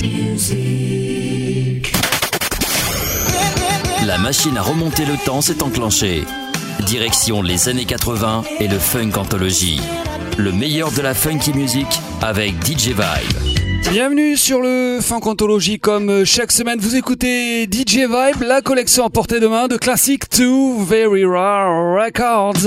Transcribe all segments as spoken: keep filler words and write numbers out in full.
La machine à remonter le temps s'est enclenchée. Direction les années quatre-vingts et le Funk Anthology. Le meilleur de la funky music avec D J Vibe. Bienvenue sur le Funk Anthology. Comme chaque semaine, vous écoutez D J Vibe, la collection à portée de main de Classic to Very Rare Records.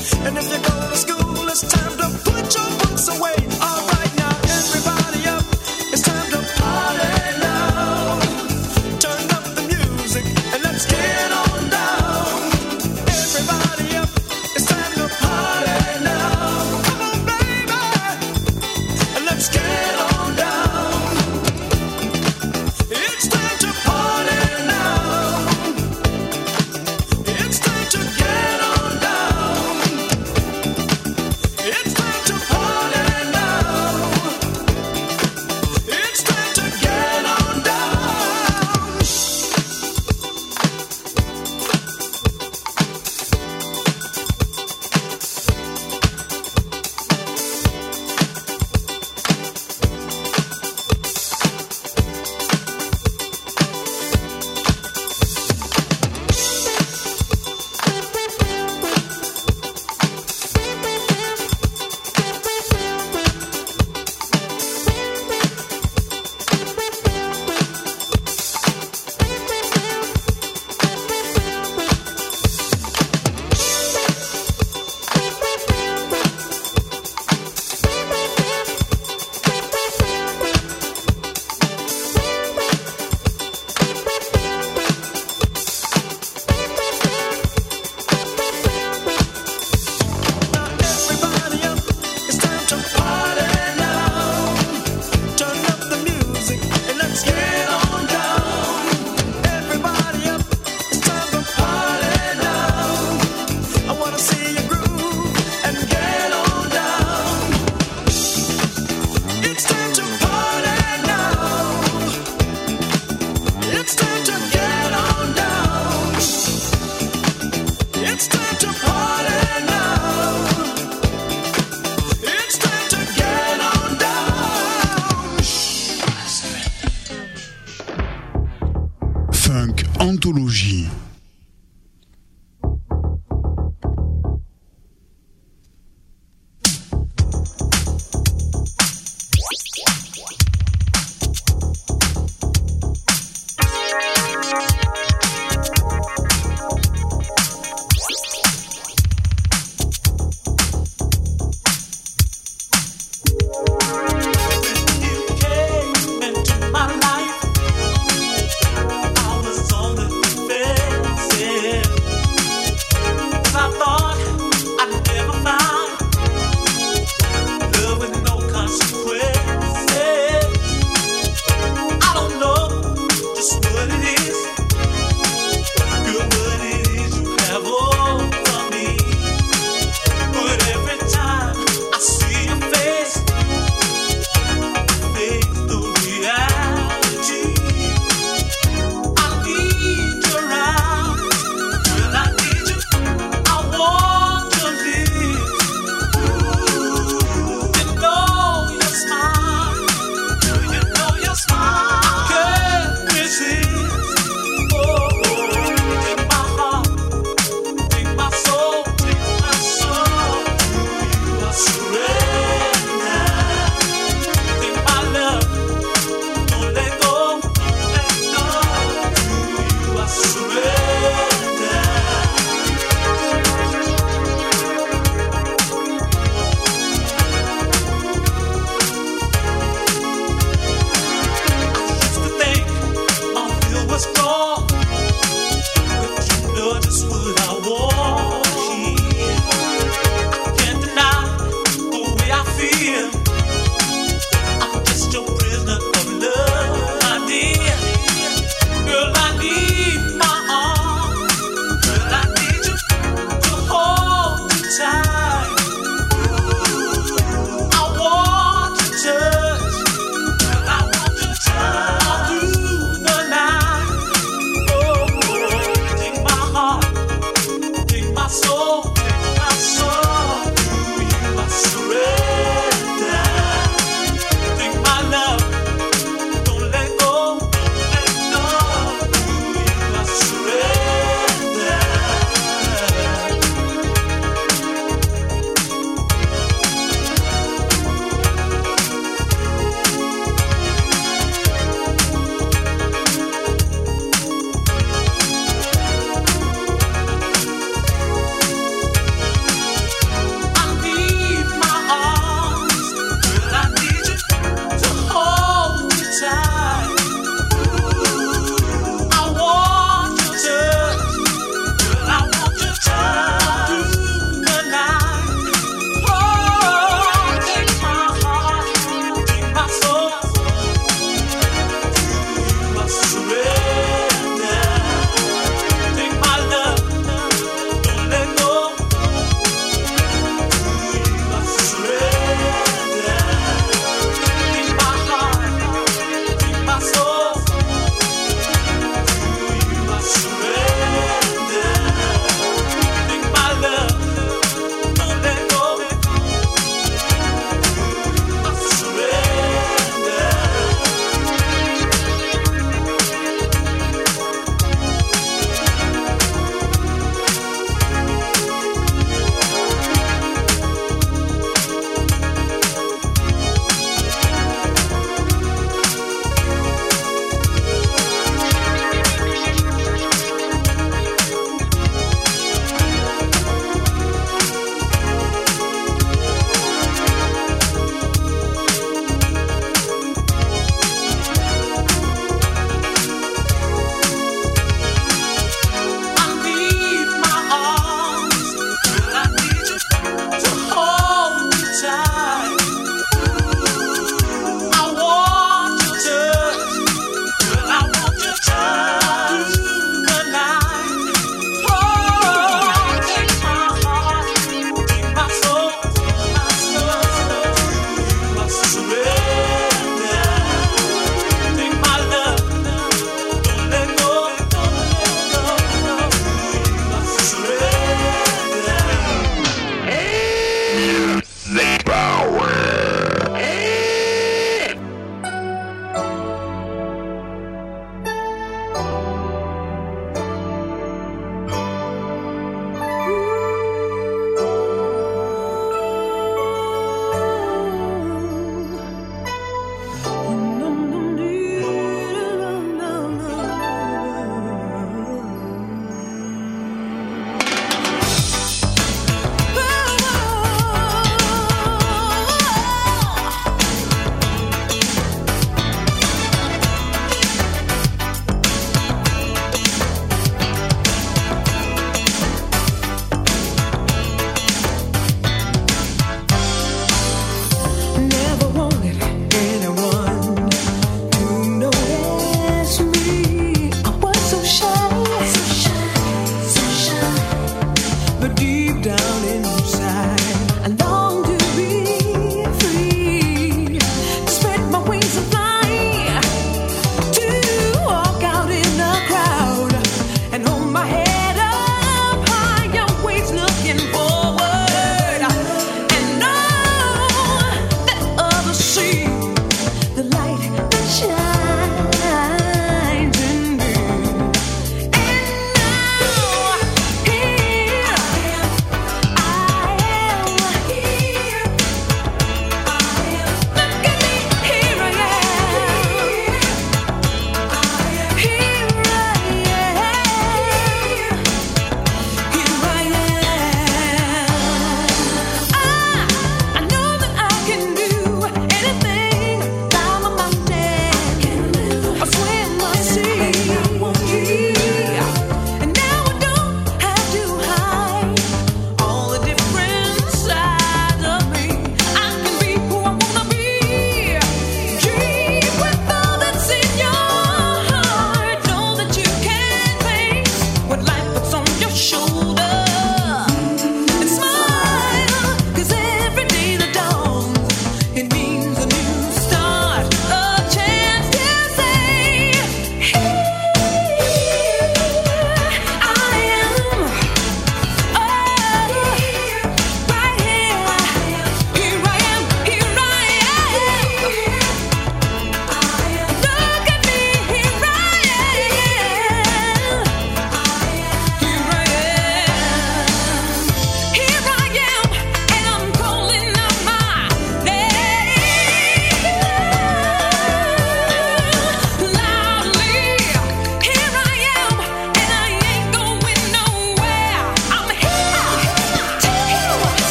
It's time to put your books away. All right now, everybody up. Funkantologie. My life, I was on the defense.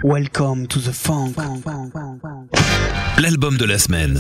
Welcome to the funk. L'album de la semaine.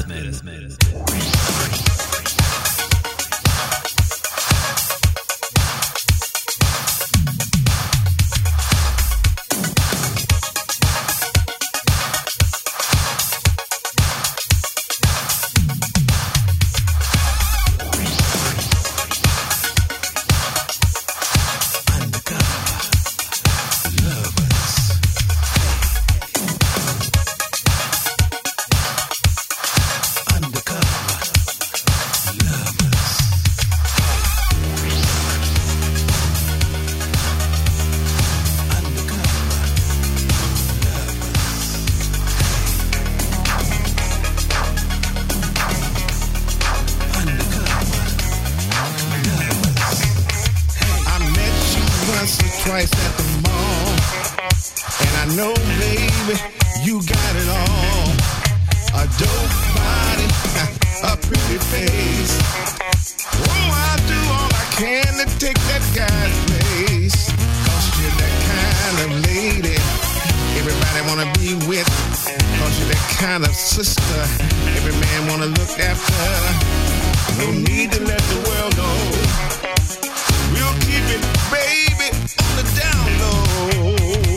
Twice at the mall, and I know, baby, you got it all. A dope body, a pretty face. Oh, I'll do all I can to take that guy's place. Cause you're that kind of lady everybody wanna be with. Cause you're that kind of sister every man wanna look after. No need to let the world know. We'll keep it, baby, on the down low.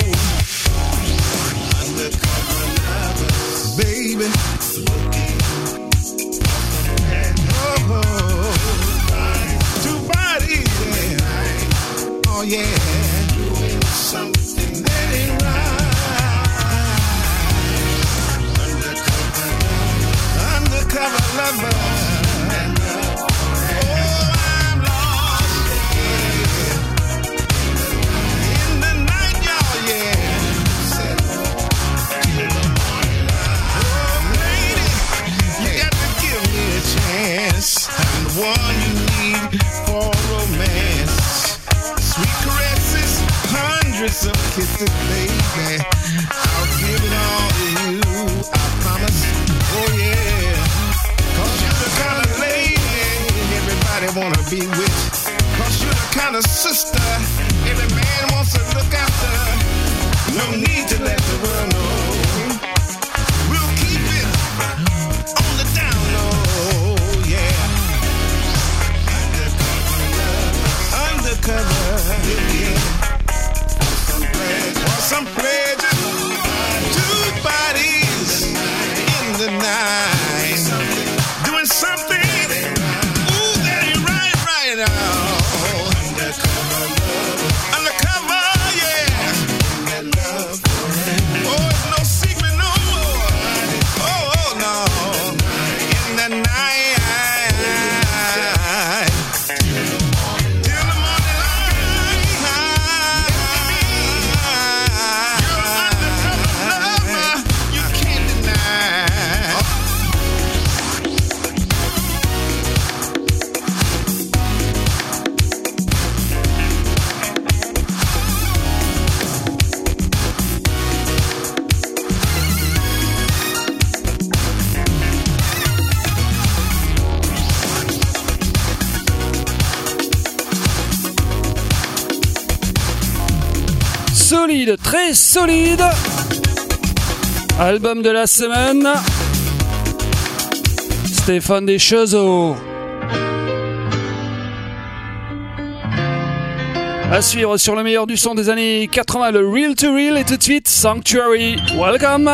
Undercover lovers, baby. Oh, oh. Two bodies, yeah. Oh yeah. Doing something that ain't right. Undercover lover. Undercover lover. I'm the one you need for romance. Sweet caresses, hundreds of kisses, baby. I'll give it all to you, I promise. Oh yeah. Cause you're the kind of lady everybody wanna be with. Cause you're the kind of sister every man wants to look after. No need to let the world know. We'll keep it on the down low. Undercover, yeah. For some pleasure, two bodies in the night, doing something, ooh, that ain't right, right now. Undercover, yeah. Oh, it's no secret no more. Oh, oh no, in the night. Solide, très solide. Album de la semaine. Stéphane Deschezeaux. À suivre sur le meilleur du son des années quatre-vingts, le Real to Real, et tout de suite Sanctuary. Welcome.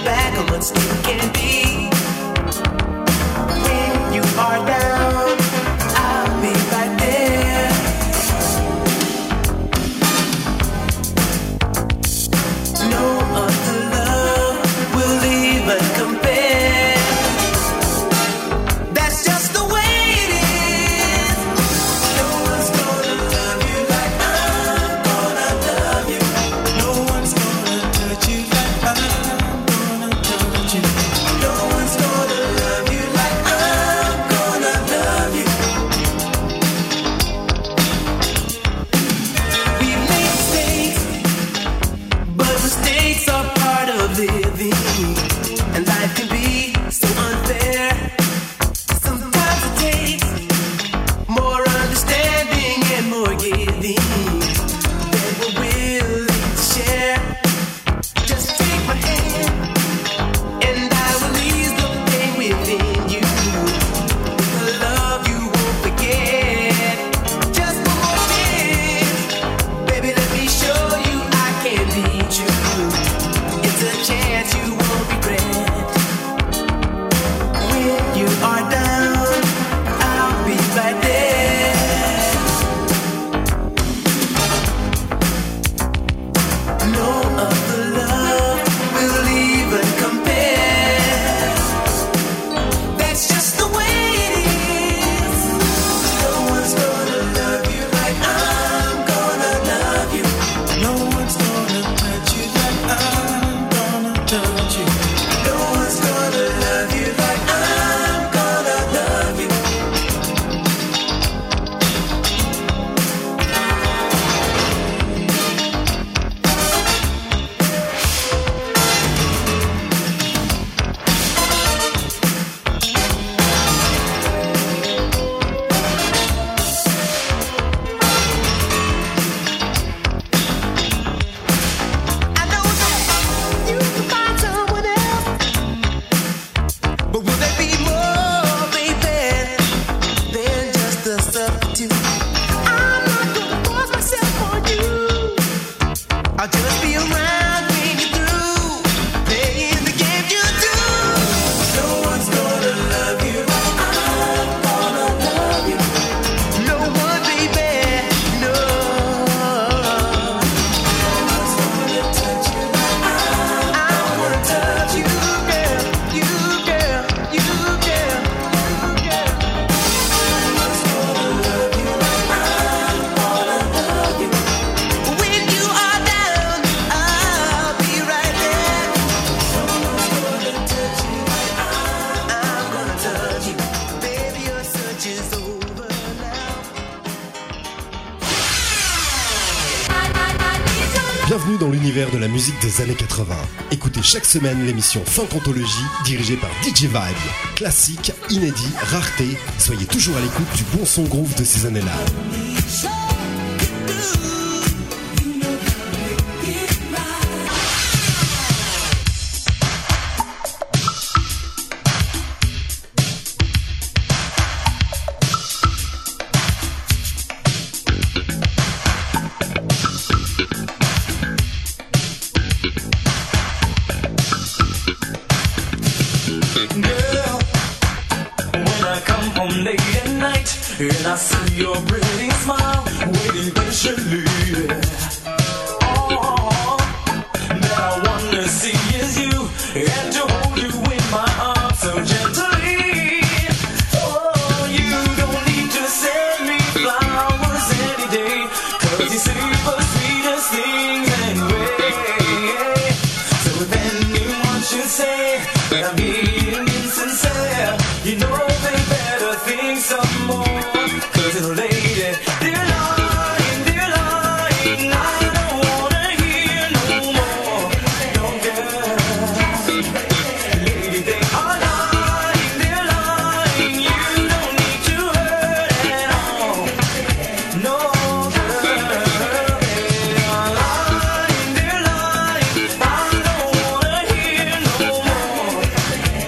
back on what still can be. When you are down, I'll be right there. No other love will even compare. That's just the way it is. No one's gonna love you like I'm gonna love you. No one's gonna touch you like I'm gonna touch you. No one's gonna love you like I'm gonna love you. We make mistakes, but mistakes are part of living, and life can be so unfair. Sometimes it takes more understanding and more giving than we're willing to share. Just take my hand, and I will ease the pain within you. The love you won't forget. Just one more chance, baby, let me show you I can be true. It's a chance you won't regret. When you are down, I'll be right there. No other love will even compare. That's just the way it is. No one's gonna love you like I'm gonna love you. No one's gonna touch you like I'm gonna touch you. No one's gonna love you like I'm gonna love you. I know that you can find someone else, but will there be more, baby, than just a substitute? I'm not gonna force myself on you. I'll just be around when you're through playing the game you do. No one's gonna love you like I'm gonna love you. No one, baby, no. No one's gonna touch you like I'm gonna touch you, girl. You, girl, you, girl, you, girl. No one's gonna love you like I'm gonna love you. When you are down, I'll be right there. No one's gonna touch you like I'm gonna touch you. Baby, your search is over now. Bienvenue dans l'univers de la musique des années quatre-vingts. Écoutez chaque semaine l'émission Funk Anthologie dirigée par D J Vibe. Classique, inédit, rareté, soyez toujours à l'écoute du bon son groove de ces années-là. Girl, when I come home late at night and I see your pretty smile waiting patiently, all that I wanna see is you and to hold you in my arms so gently. Oh, you don't need to send me flowers any day, 'cause you say the sweetest things anyway. So if anyone should say that I'm being insincere, you know they better think some more. 'Cause it'll lady, they're lying, they're lying. I don't wanna hear no more. No girl, lady, they are lying, they're lying. You don't need to hurt at all. No girl, they are lying, they're lying. I don't wanna hear no more.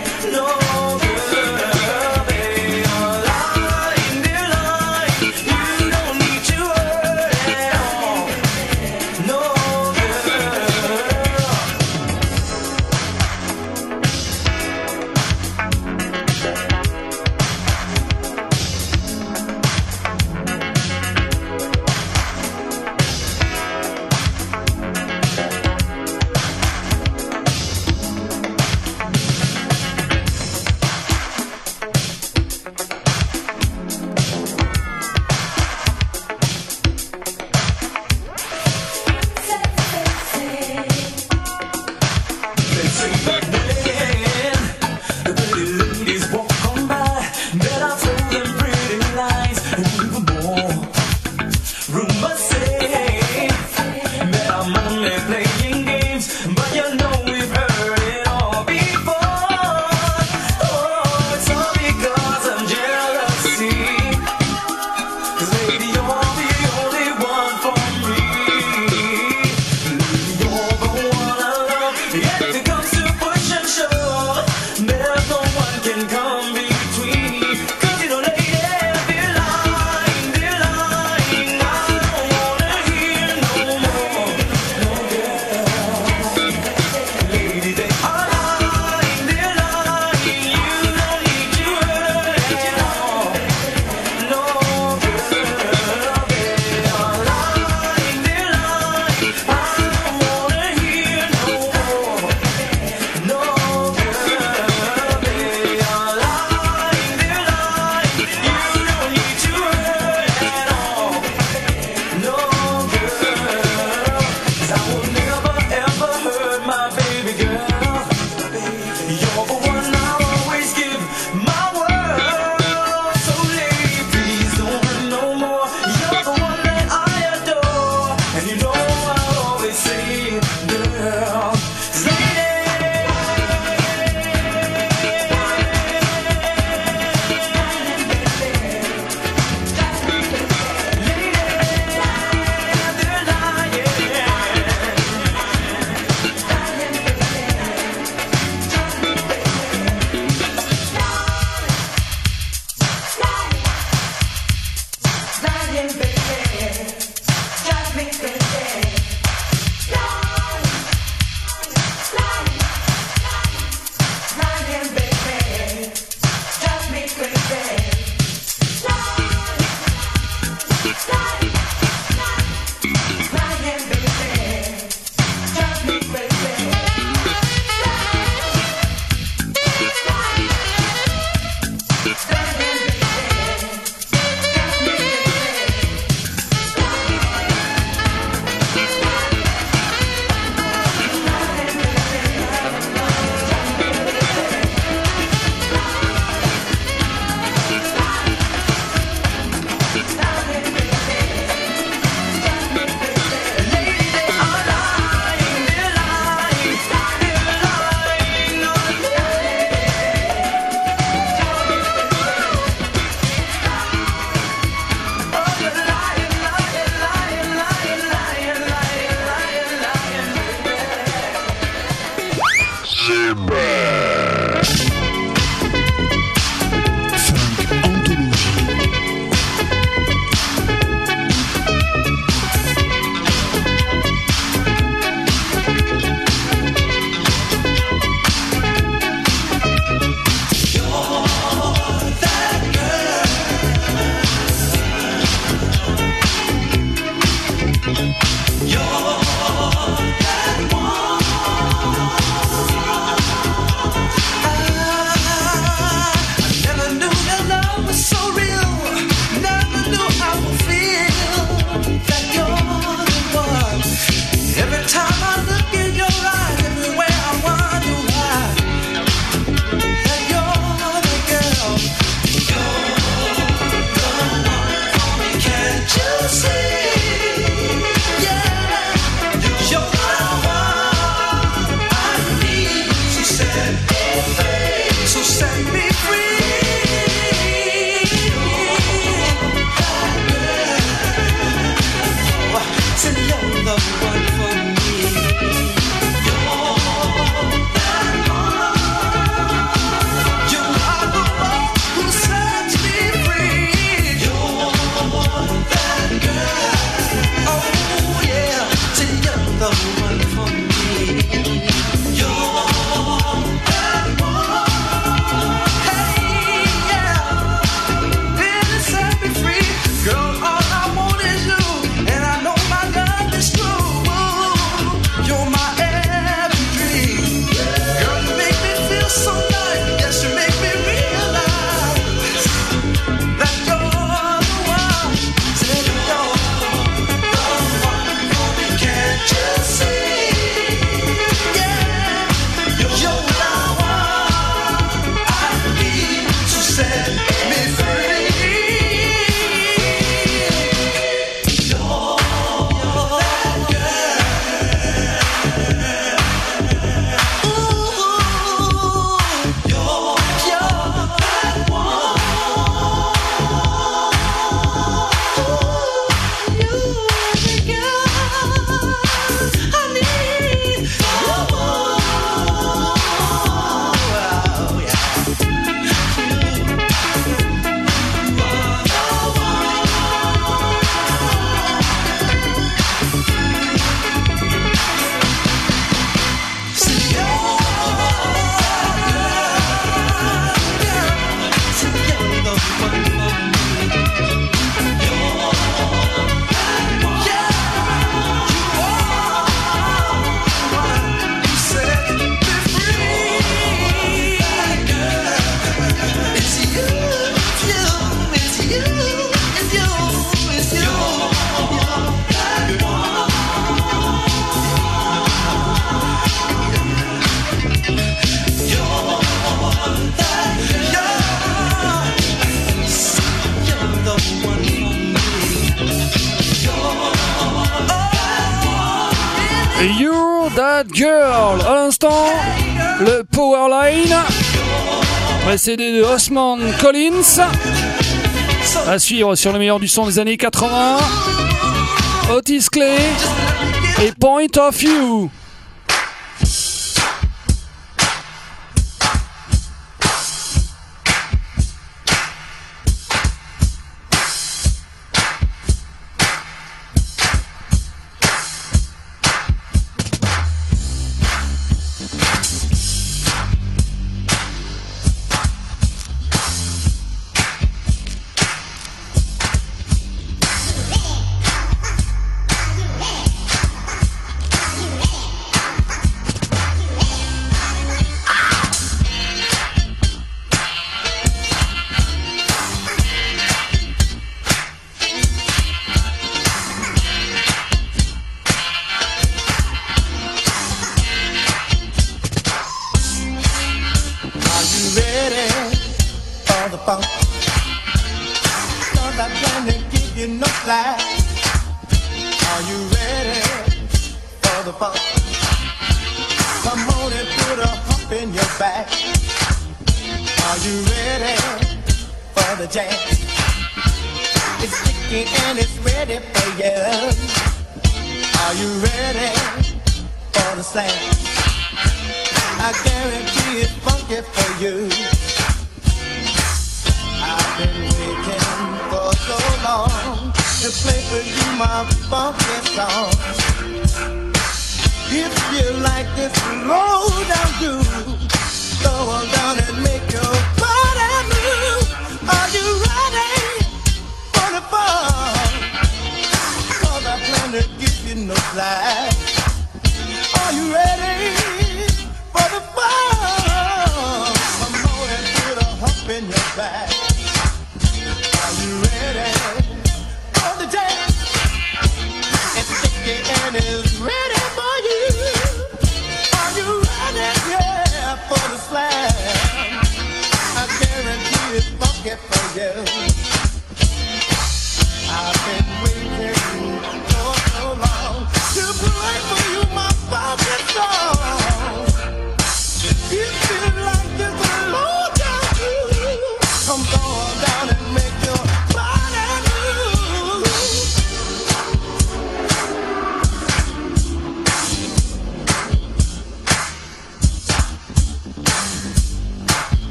If it comes to push and shove, there's no one can come between. 'Cause you know, lady, they're lying, they're lying. I don't wanna hear no more. No girl. Lady, they are lying, they're lying. You don't need to hurt at all. No girl, they are lying, they're lying. I don't wanna hear no more. No girl, they are lying, they're lying. You don't need to hurt at all. No girl, 'cause I will never ever hurt my baby girl. You're the one I always give my world. So lady, please don't hurt no more. You're the one that I adore. And you know I'll always say, girl, You're that one. Bad Girl. À l'instant, le Powerline, précédé de Osman Collins. À suivre sur le meilleur du son des années quatre-vingts, Otis Clay et Point of View.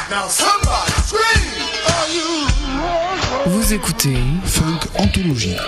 Now somebody scream! Are you? Vous écoutez Funk Anthologie.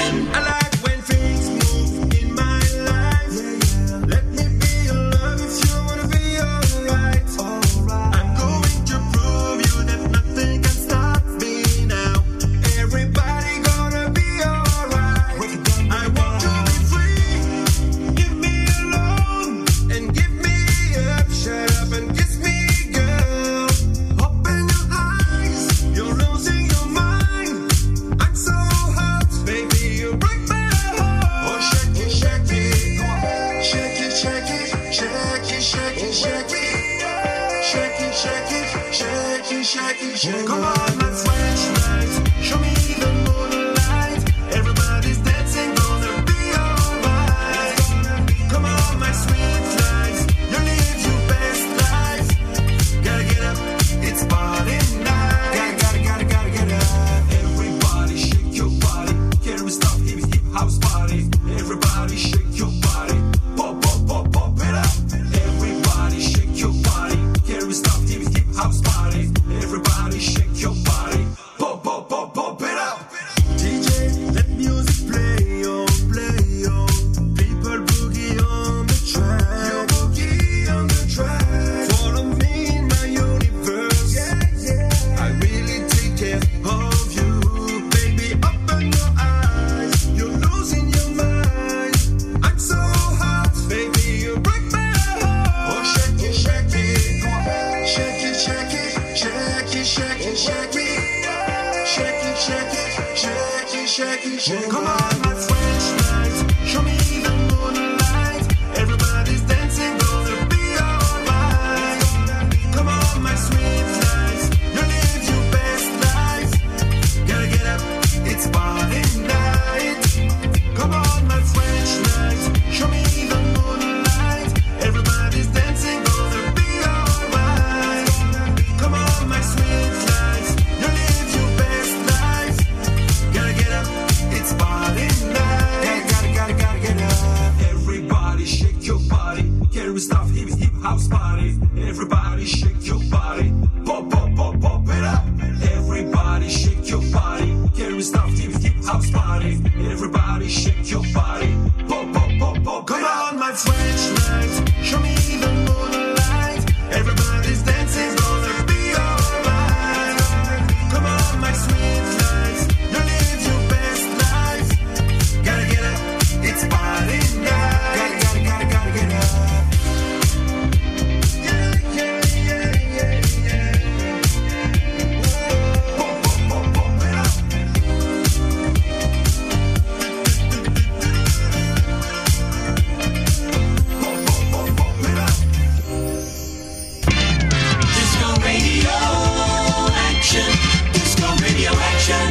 action. I like when things move in my life. Let me be your love if you wanna be alright. I'm going to prove you that nothing can stop me now. Everybody gonna be alright. I want to be free. Give me alone and give me up. Shut up and kiss me, girl. Open your eyes. You're losing your mind. I'm so hot, baby. You break my heart. Oh, shake it, shake it, shake it, shake it, shake it, shake it, shake it, shake it, shake it, shake it, shake it, shake it. Come on, let's French night. Show me the moonlight. Everybody's dancing, gonna be alright. Come on, my sweet lies. You live your best life. Gotta get up, it's party night. Gotta, gotta, gotta, gotta get up. Everybody shake your body. Can we stop hip hip house party? Everybody shake your body. Pop, pop, pop, pop it up. Everybody shake your body. Can we stop hip hip house party? Everybody shake your body. Pop, pop, pop, pop it up. D J, let music play on, play on. People boogie on the track. You boogie on the track. Follow me in my universe. Yeah, yeah. I really take care of you, baby. Open your eyes. You're losing your mind. I'm so hot, baby. You break my heart. Oh, shake it, shake it, shake it, shake it, shake it, shake it, shake it, shake it, shake it, shake it, shake it, shake it. Come on, my French night. Show me the moonlight. Everybody's dancing, gonna be alright. Come on, my sweet lies. You live your best life. Gotta get up, it's party night. Come on, my French night. Show me the moonlight. Everybody's dancing, gonna be alright. Come on, my sweet lies. You live your best life. Gotta get up, it's party night. Gotta, gotta, gotta get up. Everybody shake your body. Can we stop hip hip house party? Everybody shake your body. Pop, pop, pop, pop it up. Everybody shake your body. Can we stop hip hip house party? Everybody shake your body. Pop, pop, pop, pop. Come on, my French night. Show me the moonlight. Everybody's dancing, gonna be alright. Come on, my sweet lies. You live your best life. Gotta get up, it's party night. Gotta, gotta, gotta, gotta get up. Yeah, yeah, yeah, yeah, yeah. Pop, pop, pop, pop it up. Pop, pop, pop, pop it up. Disco radio action. Disco radio action.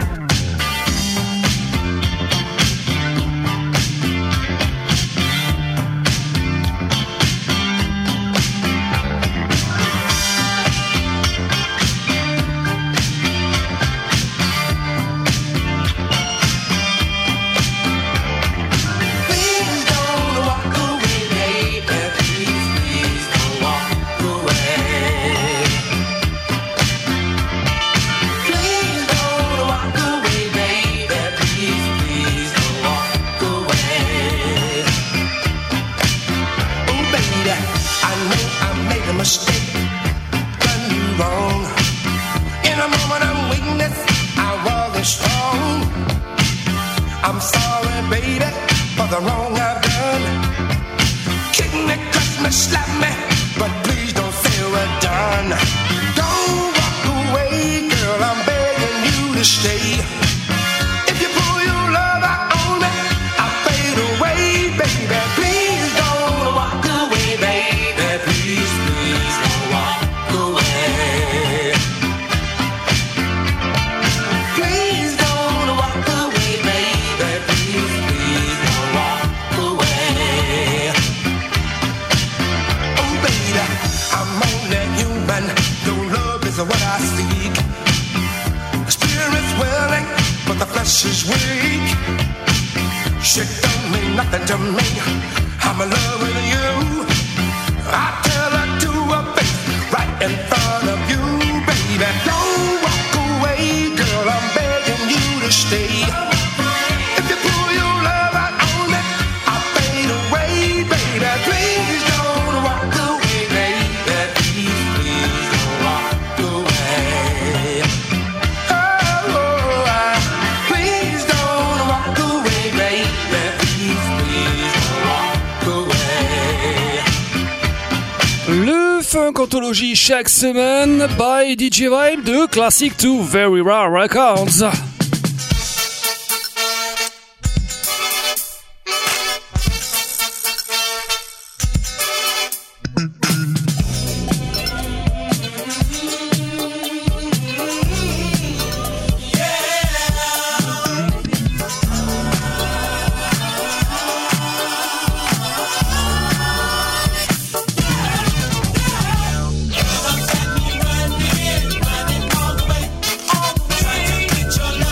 Please don't walk away, baby. Please, please don't walk away. Please don't walk away, baby. Please, please don't walk away. Oh, baby, I know I made a mistake, done you wrong. In a moment of weakness, I wasn't strong. I'm sorry, baby, for the wrong I've done. Kick me, cuss me, slap me, but please don't say we're done. Don't walk away, girl, I'm begging you to stay. If you pull your love out on me, I'll fade away, baby. Please don't walk away, baby. Please, please don't walk away. Please don't walk away, baby. Please, please don't walk away. Oh, baby, I'm only human. Your love is what I seek. The spirit's willing, but the flesh is weak. Shit don't mean nothing to me. I'm in love with you. I tell her to her face, right in front of you, baby. Don't walk away, girl, I'm begging you to stay. If Anthology chaque semaine by D J Vibe de Classic to Very Rare Records. Your love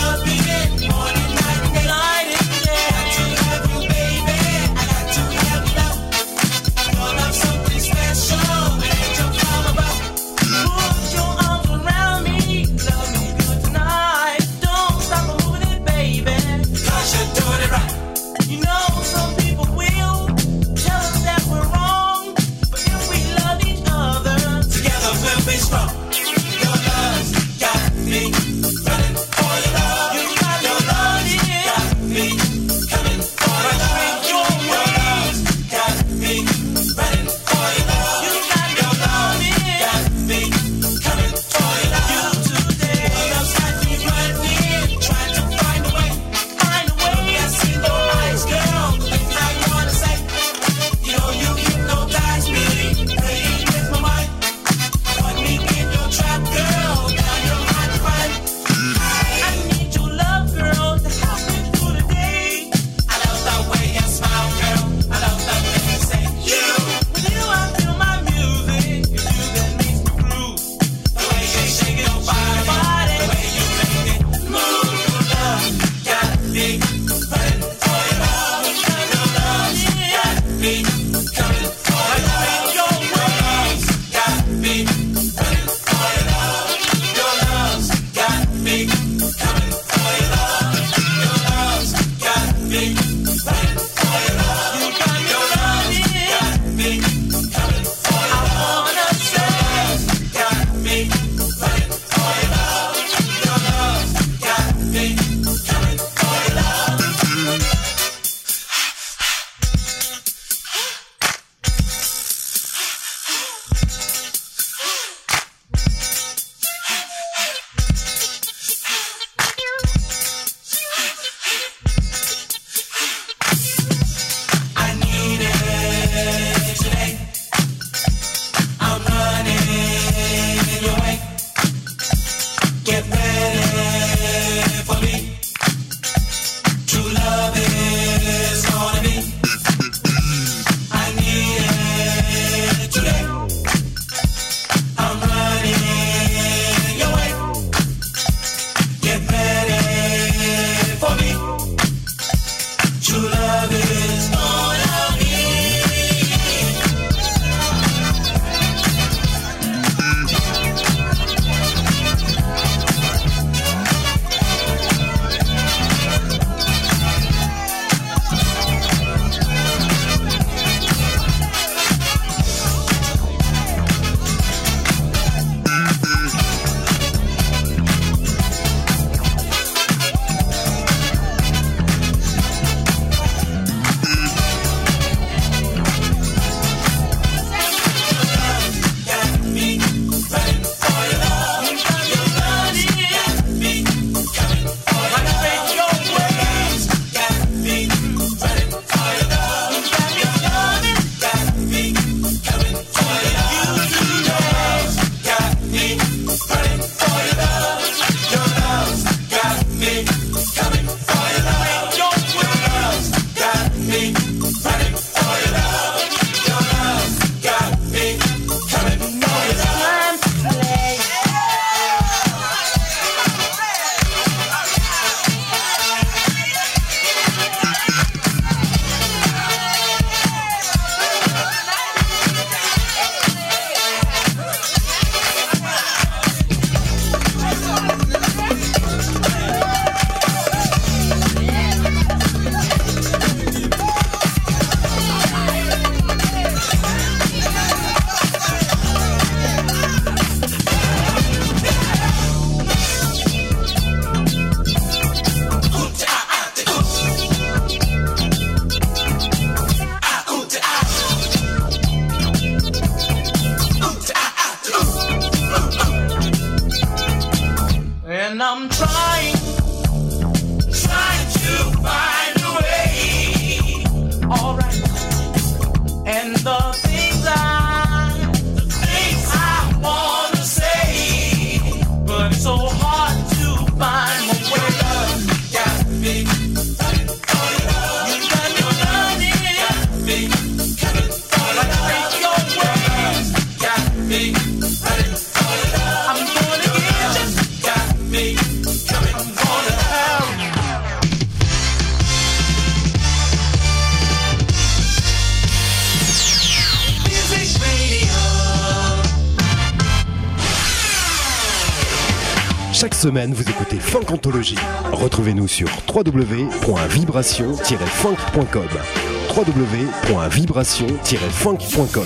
Chaque semaine, vous écoutez Funk Anthology. Retrouvez-nous sur w w w point vibration tiret funk point com. w w w point vibration tiret funk point com.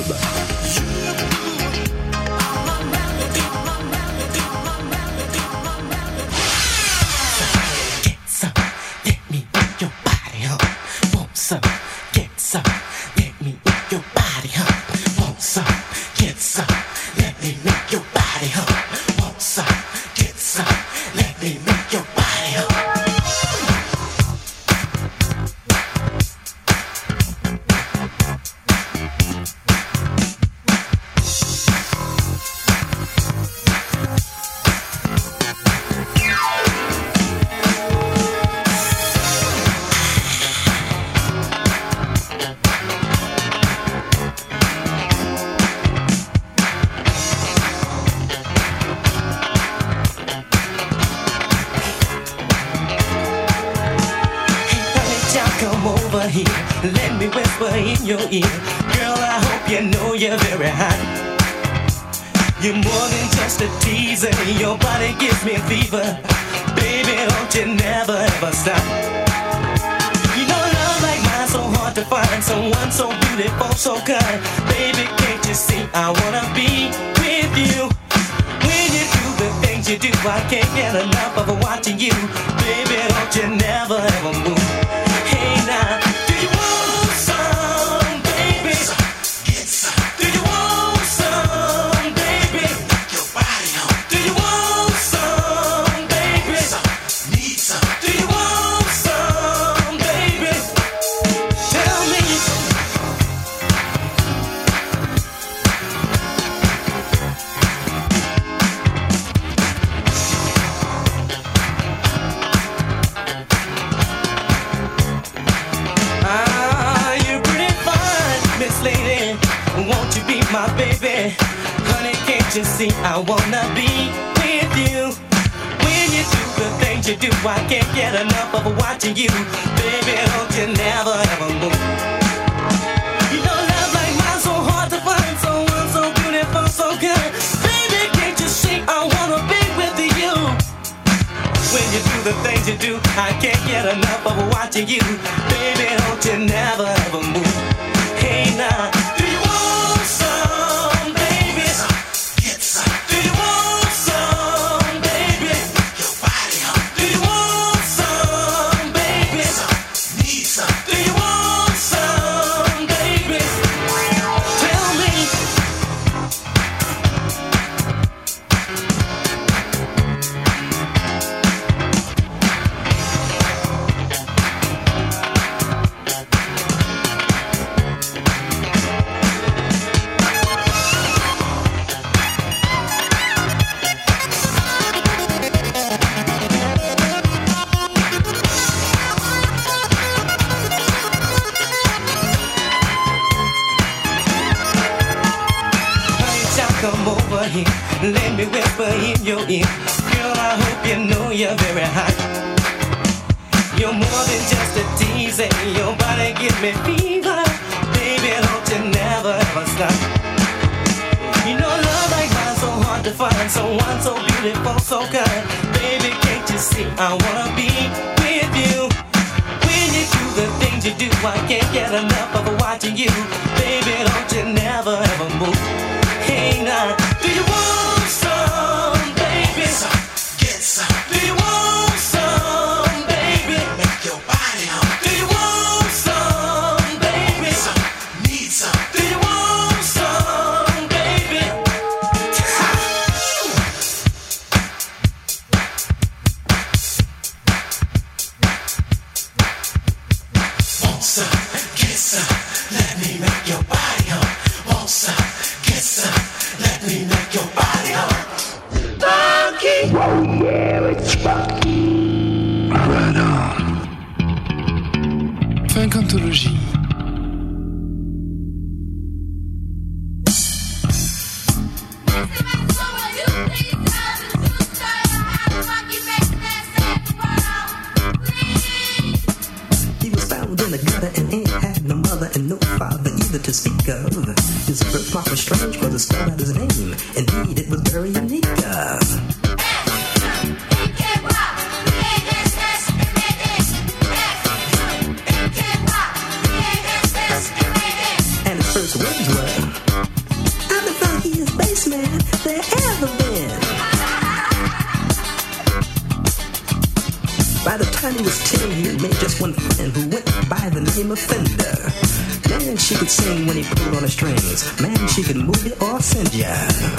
Your ear, girl, I hope you know you're very hot. You're more than just a teaser. Your body gives me fever. Baby, don't you never ever stop. You know love like mine's so hard to find. Someone so beautiful, so kind. Baby, can't you see I wanna be with you? When you do the things you do, I can't get enough of watching you. Baby, don't you never ever move. Hey now, do you want some, baby? Get some. Do you want some, baby? Your body on. Do you want some, baby? Need some. Do you want some, baby? Tell me. Ah, you're pretty fine, Miss Lady. Won't you be my baby? Honey, can't you see I wanna be with you? When you do the things you do, I can't get enough of watching you. Baby, don't you never ever move. You know love like mine's so hard to find. Someone so beautiful, so good. Baby, can't you see I wanna be with you? When you do the things you do, I can't get enough of watching you. Baby, don't you never ever move. Hey now, do you want some, baby? Get some. Do you want some, baby? Your body on. Do you want some, baby? Need some. Do you want some, baby? Tell me. Honey, child, come over here. Let me whisper in your ear. Girl, I hope you know you're very hot. You're more than just a teaser. Your body gives me fever. Baby, don't you never ever stop. You know love like mine's so hard to find. Someone so beautiful, so kind. Baby, can't you see I wanna be with you? When you do the things you do, I can't get enough of watching you. Baby, don't you never ever move. Hey now, do you want some, baby? Get some. Do you want some, baby? Make your body on. Do you want some, baby? Need some. Do you want some, baby? Want some, get some, let me make your body on. Want some, get some, let me make your body on. Funky. Right on. Funk Anthology. He was found in the gutter and ain't had no mother and no father either to speak of. His birthmark was strange, cause it spelled out his name. Indeed, it was very unique. Uh, he was ten, he had made just one friend who went by the name of Fender. Man, she could sing when he pulled on the strings. Man, she could move you or send ya.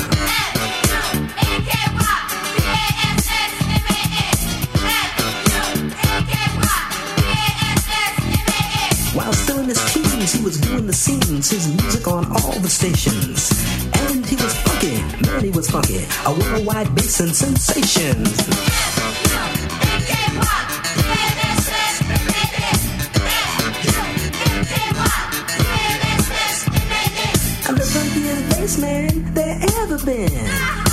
While still in his teens, he was doing the scenes, his music on all the stations. And he was funky, man, he was funky, a worldwide bass and sensation. I'm the funkiest bass man there ever been.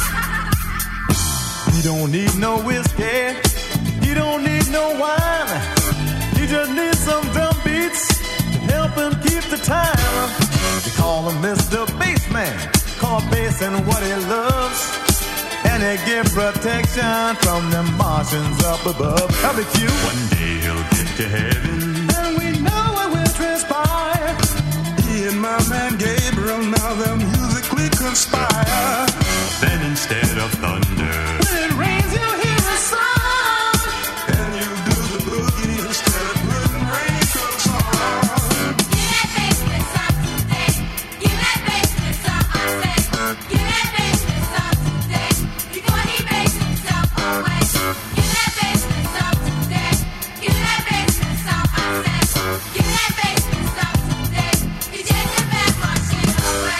You don't need no whiskey, you don't need no wine. You just need some drum beats to help him keep the time. They call him Mister Bassman, call bass and what he loves. And he give protection from them Martians up above. How about you? One day he'll get to heaven, and we know it will transpire. He and my man Gabriel, now they'll musically conspire. Then instead of thunder, when it rains you'll hear a song. And you do the boogie instead of putting raincoats on. Give that basement some today. Give that basement some, I say. Give that basement some today. Before he makes himself away. Give that basement some today. Give that basement some, I say. Give that basement some today. You take the bad machine away.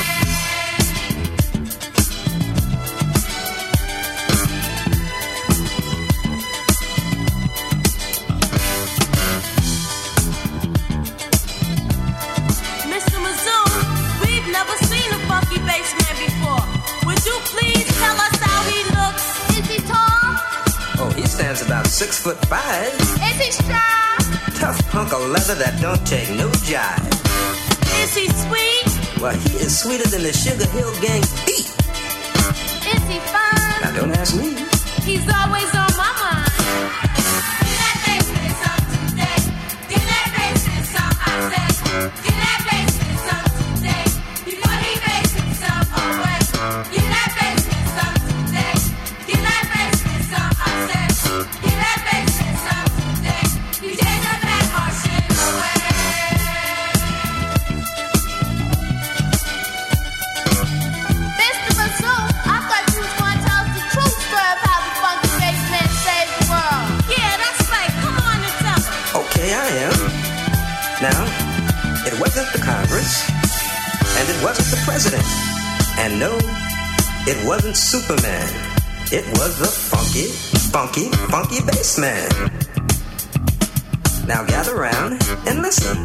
Mister Mizzou, we've never seen a funky bassman before. Would you please tell us how he looks? Is he tall? Oh, he stands about six foot five. Is he shy? Tough hunk of leather that don't take no jive. Is he sweet? Well, he is sweeter than the Sugar Hill Gang beat. Is he fine? Now, don't ask me. He's always on my mind. Give that basement some today. Give that basement some, I say. Give that basement some today. Before he makes himself away. Give that basement some today. Give that basement some, I say. Give that basement some today. You take the bad Martian away. Mister Mizzou, I thought you was going to tell us the true story of how the funky bassman saved the world. Yeah, that's right. Come on and tell us. Okay, I am. Now, it wasn't the Congress, and it wasn't the president, and no, it wasn't Superman. It was the funky, funky, funky bassman. Now gather round and listen.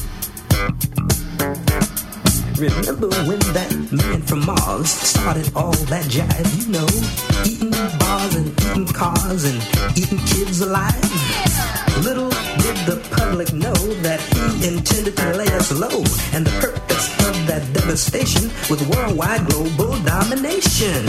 Remember when that man from Mars started all that jive, you know, eating bars and eating cars and eating kids alive? Little did the public know that he intended to lay us low, and the purpose of that devastation was worldwide global domination.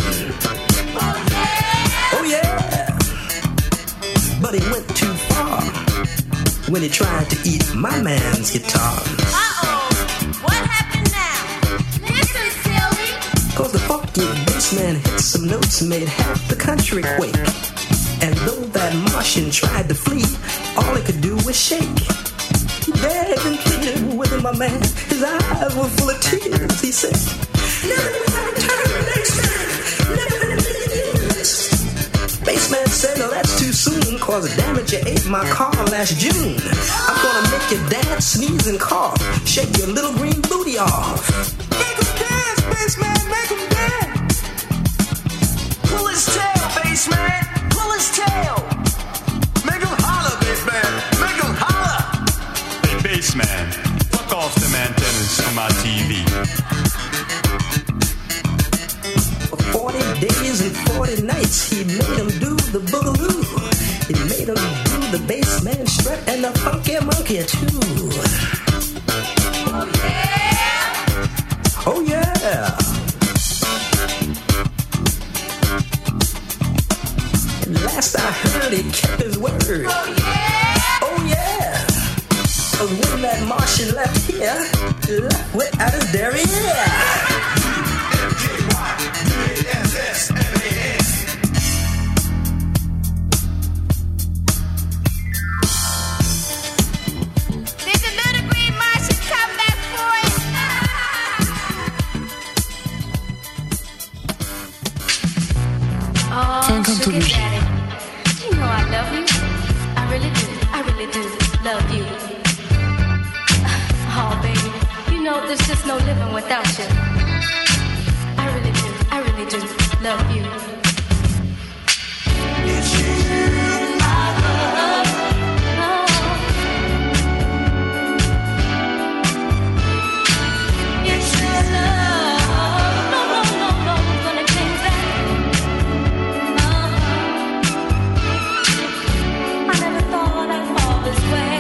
Oh yeah! But he went too far when he tried to eat my man's guitar. Uh-oh. What happened now? Listen, silly. Cause the funky bassman hit some notes, made half the country quake. And though that Martian tried to flee, all he could do was shake. He begged and pleaded with him, my man. His eyes were full of tears. He said, never will I return, bassman. Never in a million years. Bassman said, no, that's too soon, cause damage you ate my car last June. I'm gonna make you dance, sneeze, and cough. Shake your little green booty off. Make him dance, bassman, make him dance. Pull his tail, bassman. Pull his tail. Make him holler, bassman, make him holler. hey bassman, fuck off them antennas on my T V. For forty days and forty nights, he made him do the boogaloo. He made him do the bassman strut and the funky monkey too. Oh, yeah. Oh yeah. And last I heard, he kept his word. Oh, yeah. Oh yeah. Cause when that Martian left here, he left without his derriere. there's just no living without you. I really do, I really do love you. It's you I love. Oh. It's your love. No, no, no, no, I'm gonna change that. Uh-huh. I never thought I'd fall this way.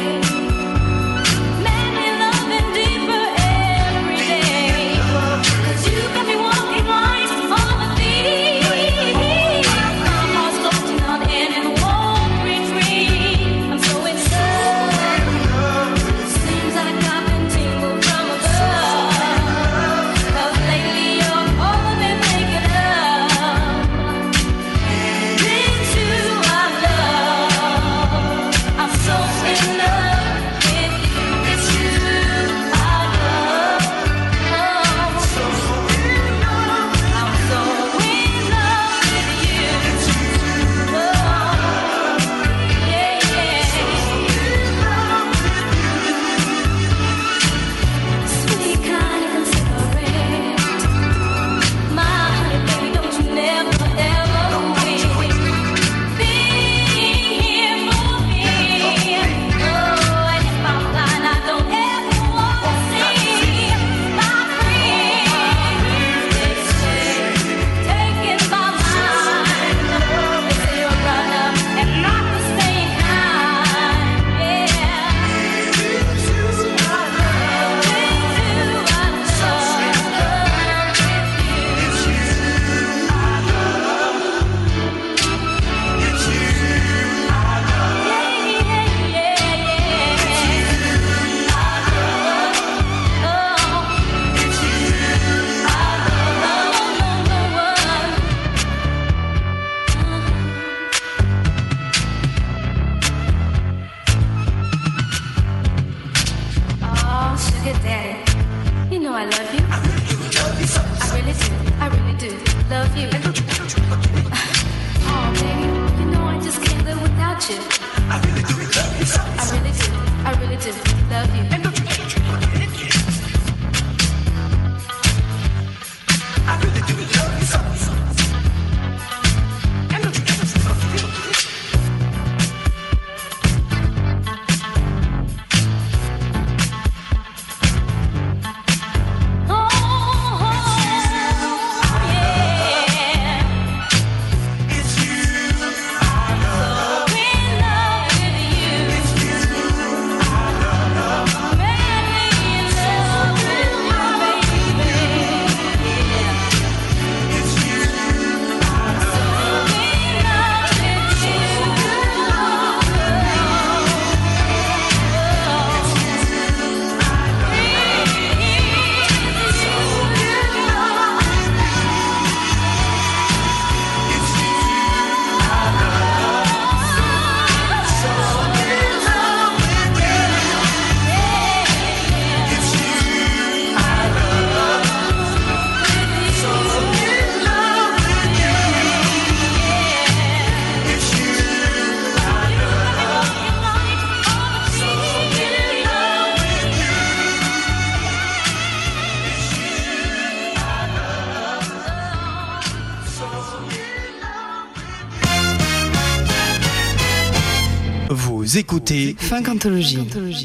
Vous écoutez Funkantologie.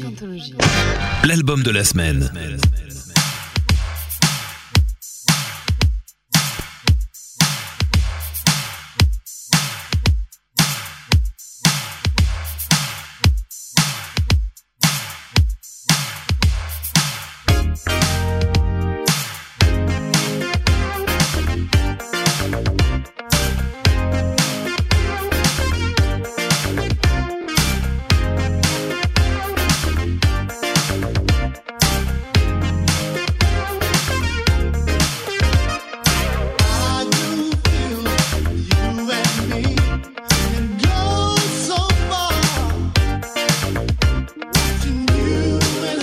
L'album de la semaine. You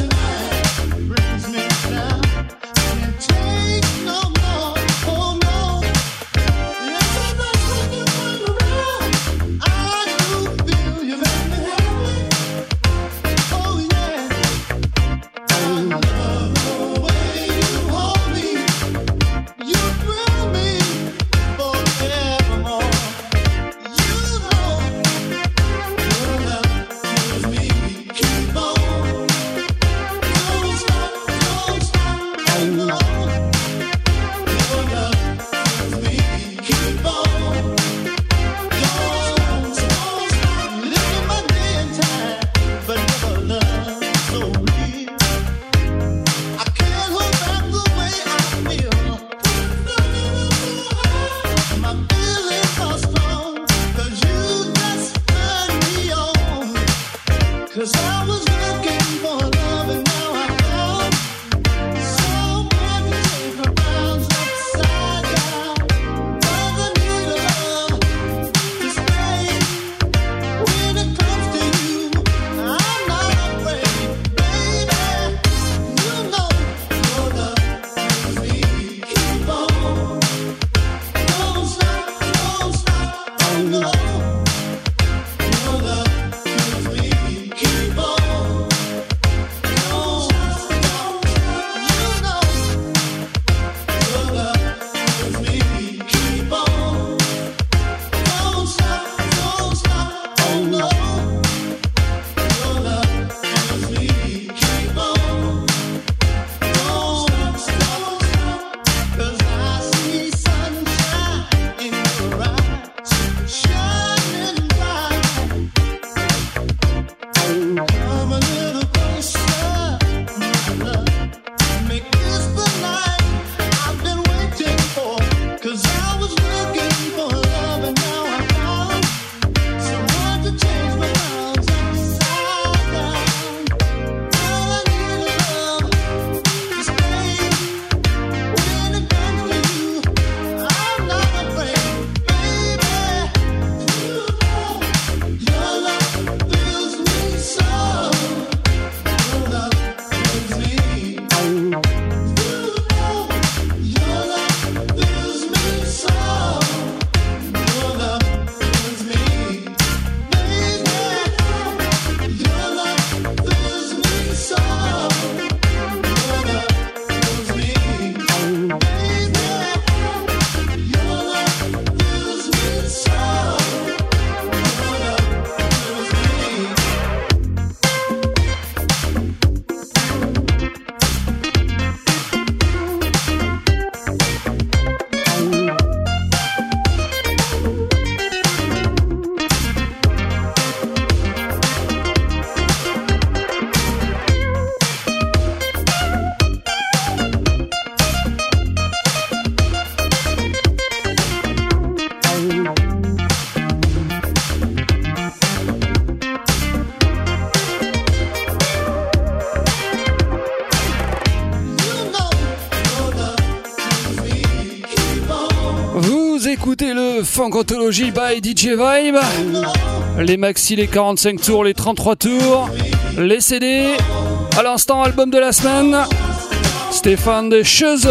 écoutez le Funkantology by D J Vibe. Les maxi, les quarante-cinq tours, les trente-trois tours, les C D. À l'instant, album de la semaine, Stéphane de Chezo.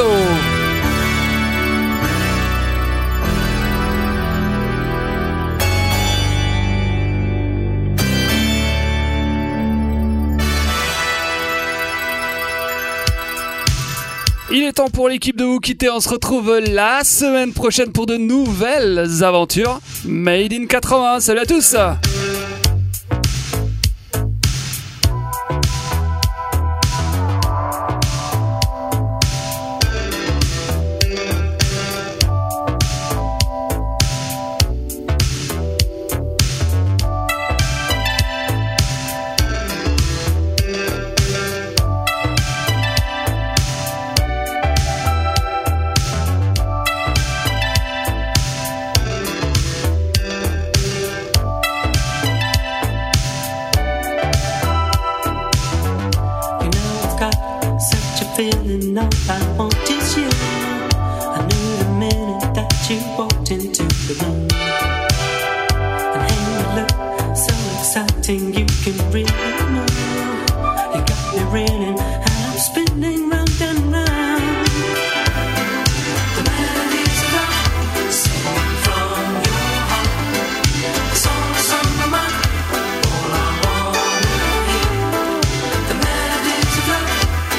Il est temps pour l'équipe de vous quitter. On se retrouve la semaine prochaine pour de nouvelles aventures Made in quatre-vingts. Salut à tous. Feeling all I want is you. I knew the minute that you walked into the room. And hey, you look so exciting, you can really move. You got me reeling, and I'm spinning round and round. The melodies of love sing from your heart. The songs on my mind, all I wanna hear. The melodies of love.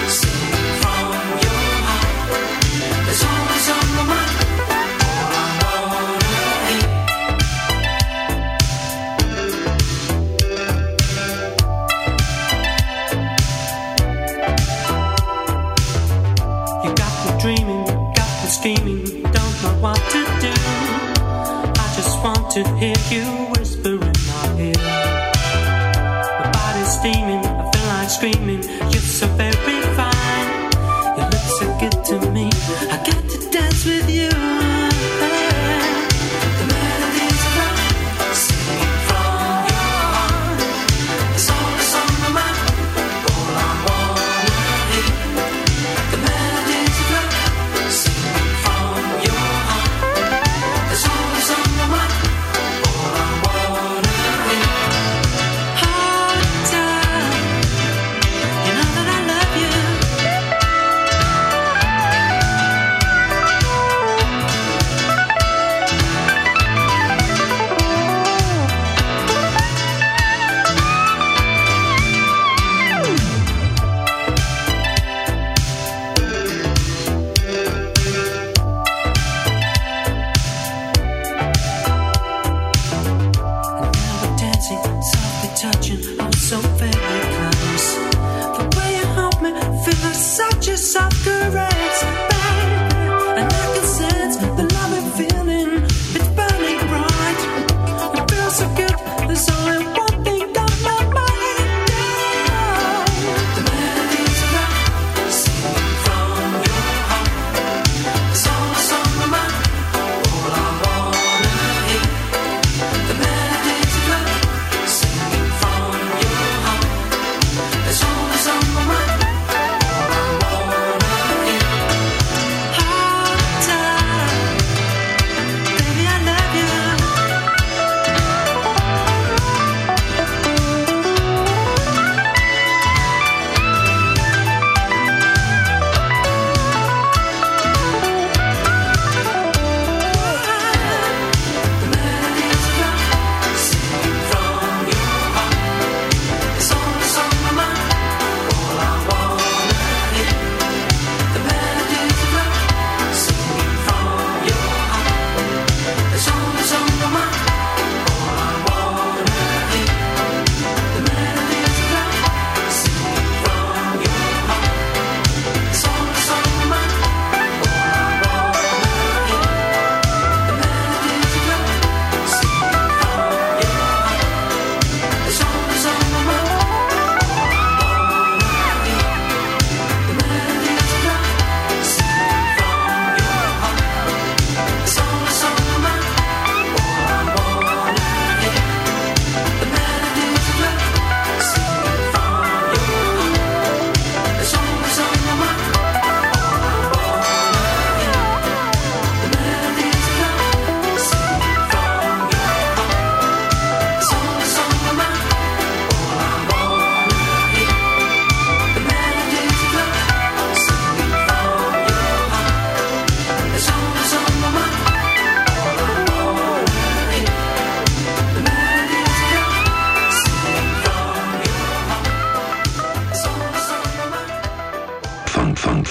Screaming, don't know what to do. I just want to hear you whisper in my ear. My body's steaming, I feel like screaming. You're so very fine. You look so good to me. I get to dance with you. The melodies of love singing from your heart. It's all that's on my mind. All I wanna hear. The melodies of love.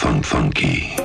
funk funky.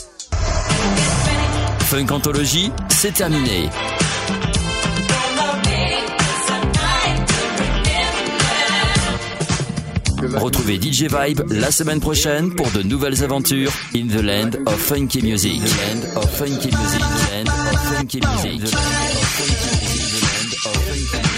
Funk Anthologie, c'est terminé. Retrouvez D J Vibe la semaine prochaine pour de nouvelles aventures in the land of funky music. The land of funky music. The land of funky music. The land of funky music. The land of funky music.